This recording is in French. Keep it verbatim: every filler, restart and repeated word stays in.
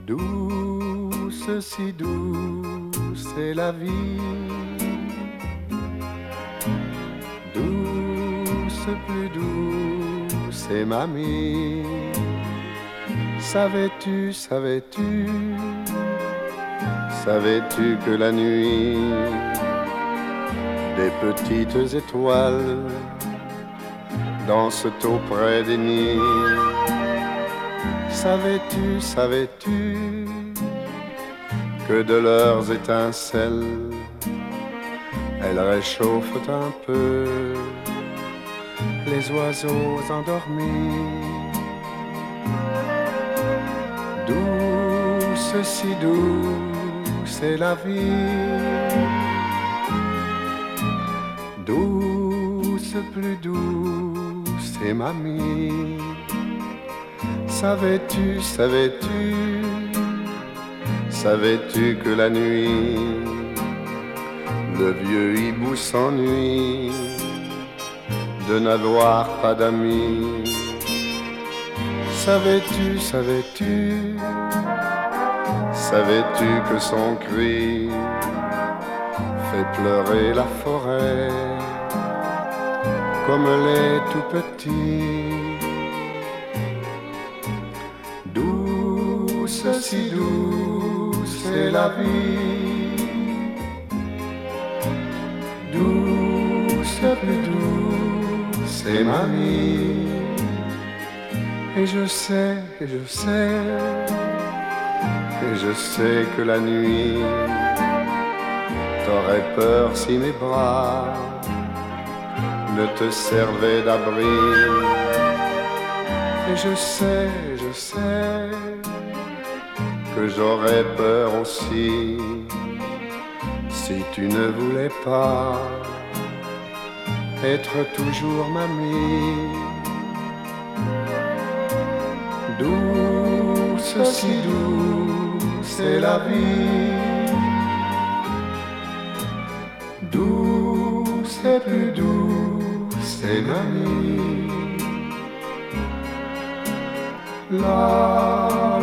Douce, si douce est la vie, douce, plus douce est mamie. Savais-tu, savais-tu, savais-tu que la nuit des petites étoiles dansent auprès des nids? Savais-tu, savais-tu que de leurs étincelles elles réchauffent un peu les oiseaux endormis? Douce, si douce est la vie, douce, plus douce est mamie. Savais-tu, savais-tu, savais-tu que la nuit, le vieux hibou s'ennuie de n'avoir pas d'amis? Savais-tu, savais-tu, savais-tu que son cri fait pleurer la forêt comme les tout petits? Douce, si douce est la vie, douce, plus douce est mamie. Et je sais, et je sais, et je sais que la nuit t'aurais peur si mes bras ne te servaient d'abri. Et je sais, je sais que j'aurais peur aussi si tu ne voulais pas être toujours mamie. Douce, si douce est la vie, douce et plus douce est mamie. La